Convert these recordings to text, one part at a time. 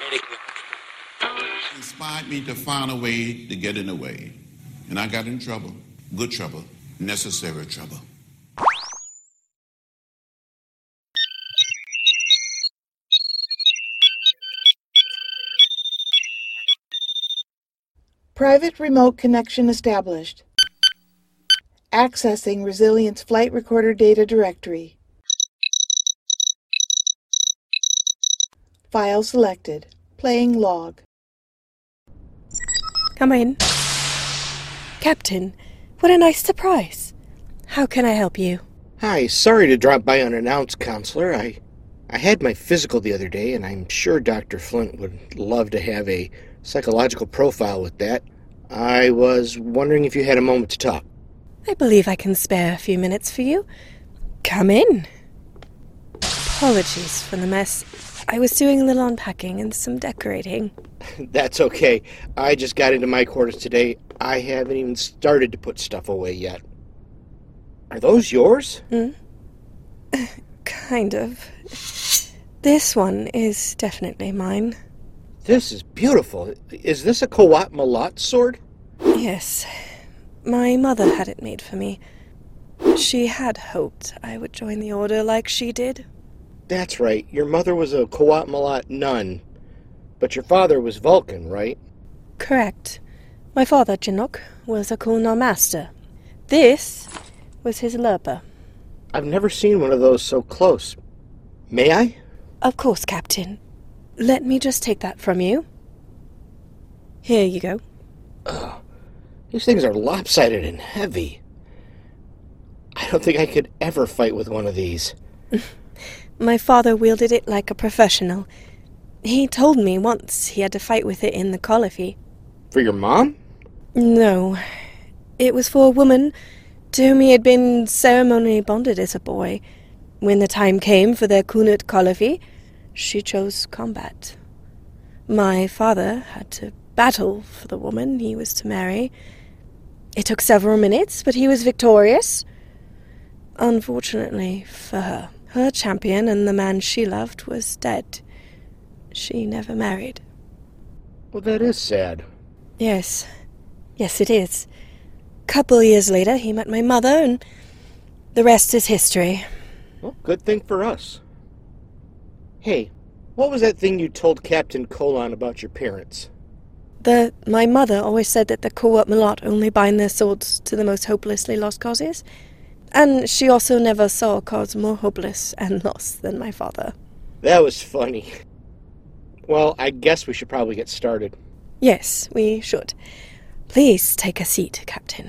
Inspired me to find a way to get in the way. And I got in trouble. Good trouble. Necessary trouble. Private remote connection established. Accessing Resilience Flight Recorder Data Directory. File selected. Playing log. Come in. Captain, what a nice surprise. How can I help you? Hi, sorry to drop by unannounced, Counselor. I had my physical the other day, and I'm sure Dr. Flint would love to have a psychological profile with that. I was wondering if you had a moment to talk. I believe I can spare a few minutes for you. Come in. Apologies for the mess. I was doing a little unpacking and some decorating. That's okay. I just got into my quarters today. I haven't even started to put stuff away yet. Are those yours? Kind of. This one is definitely mine. This is beautiful. Is this a Qowat Milat sword? Yes. My mother had it made for me. She had hoped I would join the order like she did. That's right. Your mother was a Qowat Milat nun, but your father was Vulcan, right? Correct. My father, Jinook, was a Kulnar master. This was his Lurpa. I've never seen one of those so close. May I? Of course, Captain. Let me just take that from you. Here you go. These things are lopsided and heavy. I don't think I could ever fight with one of these. My father wielded it like a professional. He told me once he had to fight with it in the Colify. For your mom? No. It was for a woman to whom he had been ceremonially bonded as a boy. When the time came for their Kunut Colify, she chose combat. My father had to battle for the woman he was to marry. It took several minutes, but he was victorious. Unfortunately for her, her champion and the man she loved was dead. She never married. Well, that is sad. Yes. Yes, it is. Couple years later, he met my mother, and the rest is history. Well, good thing for us. Hey, what was that thing you told Captain Colon about your parents? My mother always said that the Qowat Milat only bind their swords to the most hopelessly lost causes. And she also never saw a cause more hopeless and lost than my father. That was funny. Well, I guess we should probably get started. Yes, we should. Please take a seat, Captain.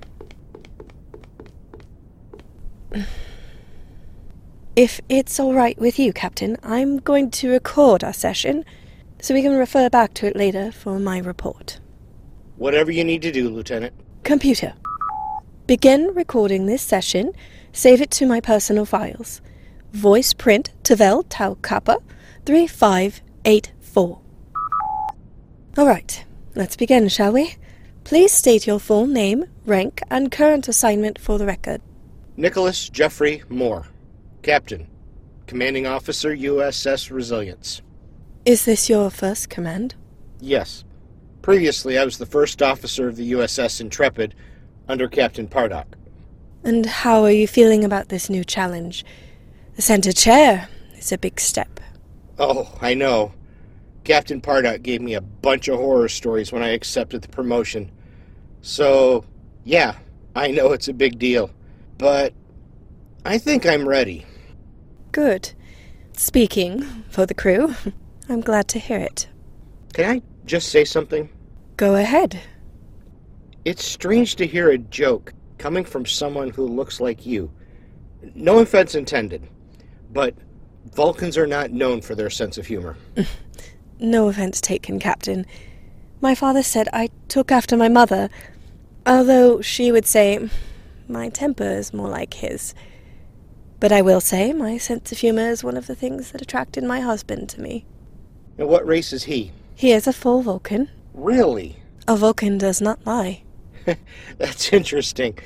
If it's all right with you, Captain, I'm going to record our session so we can refer back to it later for my report. Whatever you need to do, Lieutenant. Computer, begin recording this session. Save it to my personal files. Voice print Tavel Tau Kappa 3584. All right, let's begin, shall we? Please state your full name, rank, and current assignment for the record. Nicholas Jeffrey Moore, Captain, Commanding Officer, USS Resilience. Is this your first command? Yes. Previously, I was the first officer of the USS Intrepid under Captain Pardock. And how are you feeling about this new challenge? The center chair is a big step. Oh, I know. Captain Pardock gave me a bunch of horror stories when I accepted the promotion. So, yeah, I know it's a big deal. But I think I'm ready. Good. Speaking for the crew, I'm glad to hear it. Can I just say something? Go ahead. It's strange to hear a joke coming from someone who looks like you. No offense intended, but Vulcans are not known for their sense of humor. No offense taken, Captain. My father said I took after my mother, although she would say my temper is more like his. But I will say my sense of humor is one of the things that attracted my husband to me. And what race is he? He is a full Vulcan. Really? A Vulcan does not lie. That's interesting.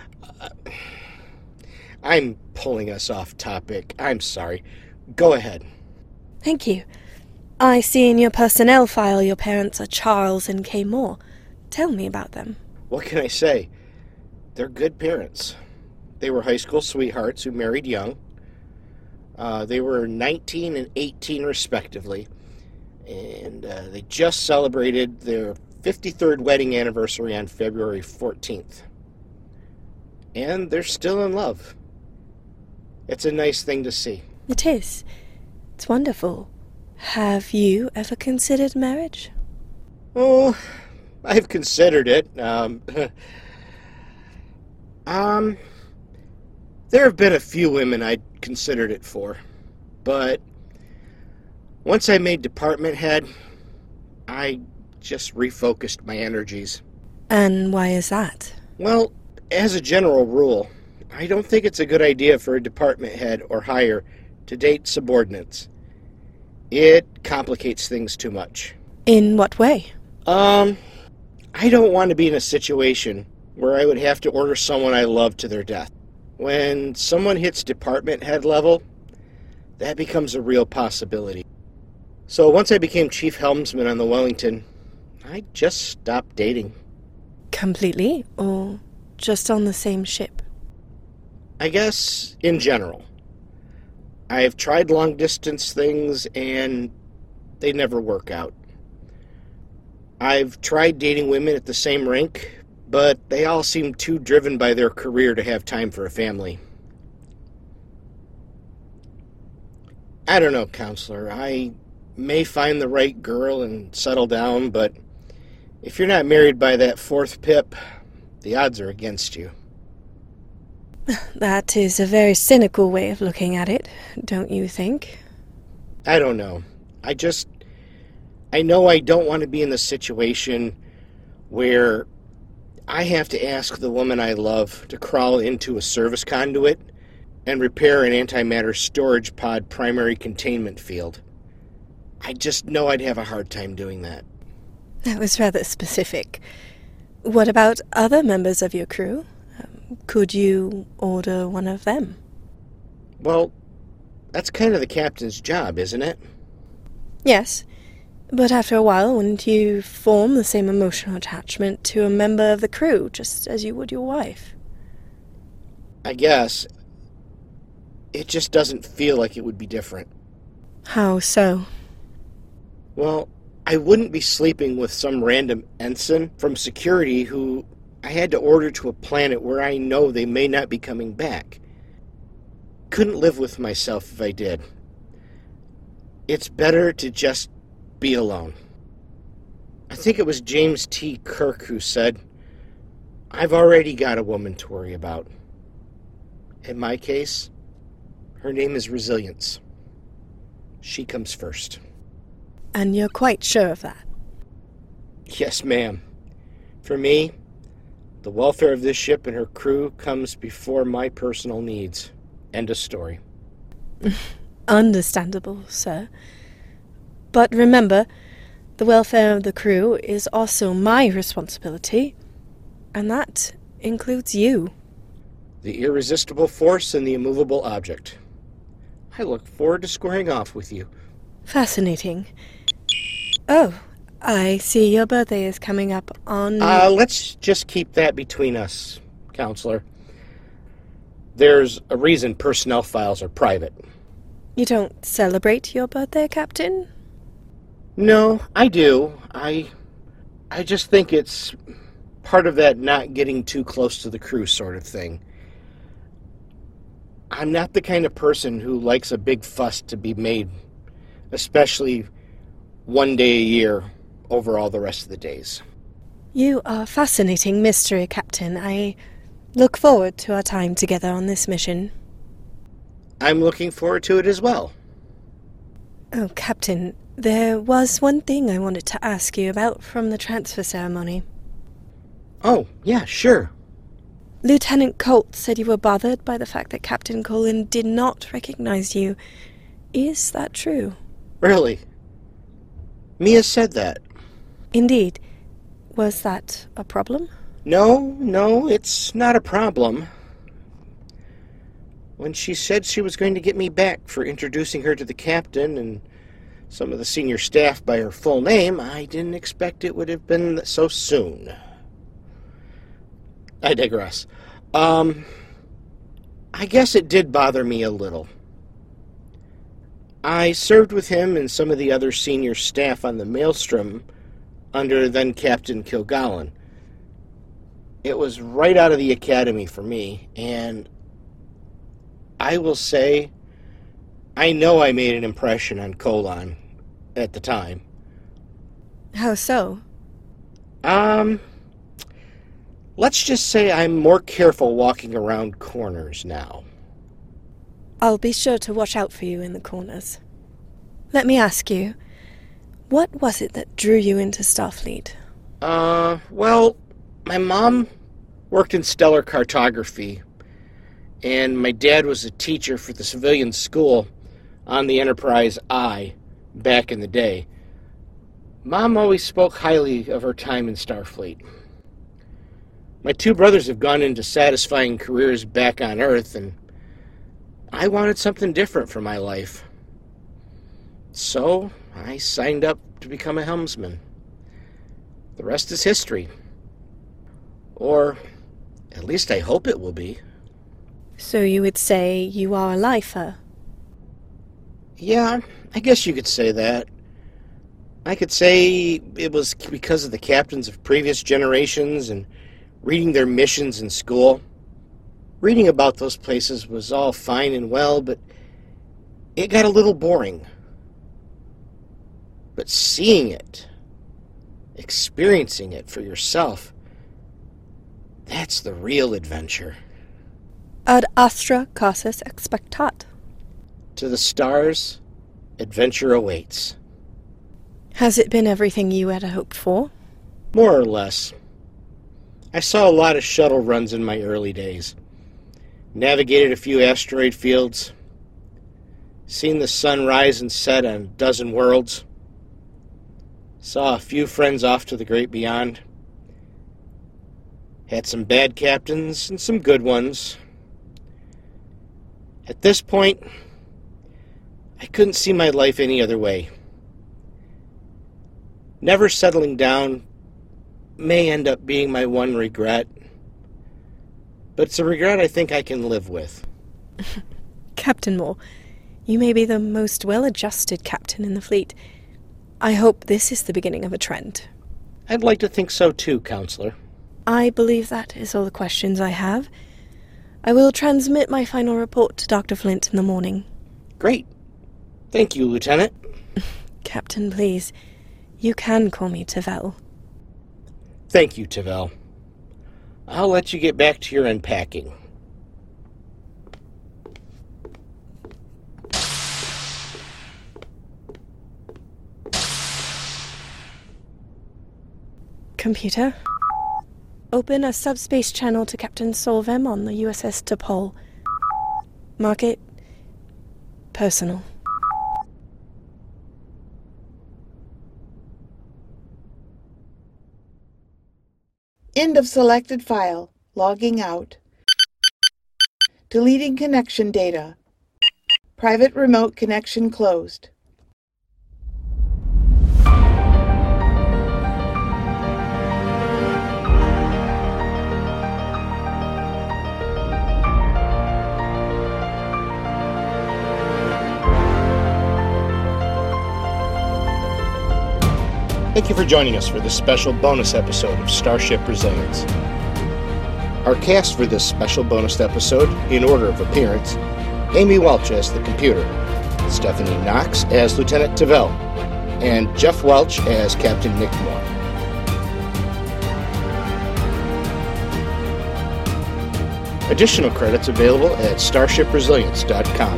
I'm pulling us off topic. I'm sorry. Go ahead. Thank you. I see in your personnel file your parents are Charles and Kay Moore. Tell me about them. What can I say? They're good parents. They were high school sweethearts who married young. They were 19 and 18 respectively, and they just celebrated their 53rd wedding anniversary on February 14th. And they're still in love. It's a nice thing to see. It is. It's wonderful. Have you ever considered marriage? Oh, I've considered it. There have been a few women I'd considered it for, but once I made department head, I just refocused my energies. And why is that? Well, as a general rule, I don't think it's a good idea for a department head or higher to date subordinates. It complicates things too much. In what way? I don't want to be in a situation where I would have to order someone I love to their death. When someone hits department head level, that becomes a real possibility. So once I became chief helmsman on the Wellington, I just stopped dating. Completely? Or just on the same ship? I guess in general. I've tried long-distance things, and they never work out. I've tried dating women at the same rank, but they all seem too driven by their career to have time for a family. I don't know, counselor. I may find the right girl and settle down, but if you're not married by that fourth pip, the odds are against you. That is a very cynical way of looking at it, don't you think? I don't know. I know I don't want to be in the situation where I have to ask the woman I love to crawl into a service conduit and repair an antimatter storage pod primary containment field. I just know I'd have a hard time doing that. That was rather specific. What about other members of your crew? Could you order one of them? Well, that's kind of the captain's job, isn't it? Yes, but after a while, wouldn't you form the same emotional attachment to a member of the crew, just as you would your wife? I guess. It just doesn't feel like it would be different. How so? Well, I wouldn't be sleeping with some random ensign from security who I had to order to a planet where I know they may not be coming back. Couldn't live with myself if I did. It's better to just be alone. I think it was James T. Kirk who said, "I've already got a woman to worry about." In my case, her name is Resilience. She comes first. And you're quite sure of that? Yes, ma'am. For me, the welfare of this ship and her crew comes before my personal needs. End of story. Understandable, sir. But remember, the welfare of the crew is also my responsibility, and that includes you. The irresistible force and the immovable object. I look forward to squaring off with you. Fascinating. Oh, I see your birthday is coming up on... Let's just keep that between us, counselor. There's a reason personnel files are private. You don't celebrate your birthday, Captain? No, I do. I just think it's part of that not getting too close to the crew sort of thing. I'm not the kind of person who likes a big fuss to be made, especially one day a year over all the rest of the days. You are a fascinating mystery, Captain. I look forward to our time together on this mission. I'm looking forward to it as well. Oh, Captain, there was one thing I wanted to ask you about from the transfer ceremony. Oh, yeah, sure. Lieutenant Colt said you were bothered by the fact that Captain Colin did not recognize you. Is that true? Really? Mia said that. Indeed. Was that a problem? No, it's not a problem. When she said she was going to get me back for introducing her to the captain and some of the senior staff by her full name, I didn't expect it would have been so soon. I digress. I guess it did bother me a little. I served with him and some of the other senior staff on the Maelstrom under then Captain Kilgallen. It was right out of the academy for me, and I will say, I know I made an impression on Colon at the time. How so? Let's just say I'm more careful walking around corners now. I'll be sure to watch out for you in the corners. Let me ask you, what was it that drew you into Starfleet? Well, my mom worked in stellar cartography, and my dad was a teacher for the civilian school on the Enterprise I back in the day. Mom always spoke highly of her time in Starfleet. My two brothers have gone into satisfying careers back on Earth, and I wanted something different for my life. So I signed up to become a helmsman. The rest is history. Or at least I hope it will be. So you would say you are a lifer? Yeah, I guess you could say that. I could say it was because of the captains of previous generations and reading their missions in school. Reading about those places was all fine and well, but it got a little boring. But seeing it, experiencing it for yourself, that's the real adventure. Ad astra casus expectat. To the stars, adventure awaits. Has it been everything you had hoped for? More or less. I saw a lot of shuttle runs in my early days. Navigated a few asteroid fields. Seen the sun rise and set on a dozen worlds. Saw a few friends off to the great beyond. Had some bad captains and some good ones. At this point, I couldn't see my life any other way. Never settling down may end up being my one regret, but it's a regret I think I can live with. Captain Moore, you may be the most well-adjusted captain in the fleet. I hope this is the beginning of a trend. I'd like to think so too, Counselor. I believe that is all the questions I have. I will transmit my final report to Dr. Flint in the morning. Great. Thank you, Lieutenant. Captain, please. You can call me Tavel. Thank you, Tavel. I'll let you get back to your unpacking. Computer, open a subspace channel to Captain Solvem on the USS T'Pol. Mark it personal. End of selected file. Logging out. Deleting connection data. Private remote connection closed. Thank you for joining us for this special bonus episode of Starship Resilience. Our cast for this special bonus episode, in order of appearance: Amy Welch as the computer, Stephanie Knox as Lieutenant Tavel, and Jeff Welch as Captain Nick Moore. Additional credits available at StarshipResilience.com.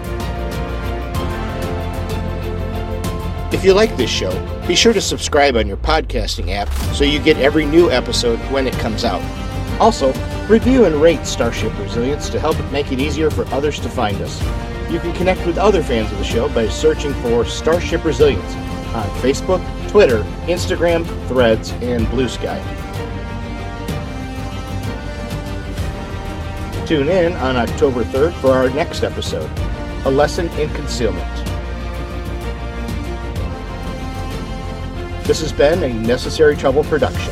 If you like this show, be sure to subscribe on your podcasting app so you get every new episode when it comes out. Also, review and rate Starship Resilience to help make it easier for others to find us. You can connect with other fans of the show by searching for Starship Resilience on Facebook, Twitter, Instagram, Threads, and Blue Sky. Tune in on October 3rd for our next episode, A Lesson in Concealment. This has been a Necessary Trouble production.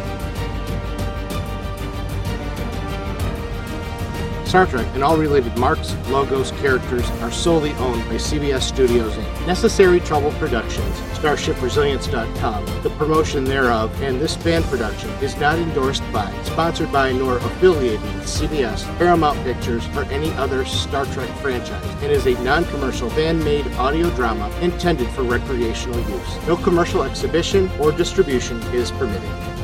Star Trek and all related marks, logos, characters are solely owned by CBS Studios Inc. Necessary Trouble Productions, StarshipResilience.com, the promotion thereof, and this band production is not endorsed by, sponsored by, nor affiliated with CBS, Paramount Pictures, or any other Star Trek franchise, and is a non-commercial fan-made audio drama intended for recreational use. No commercial exhibition or distribution is permitted.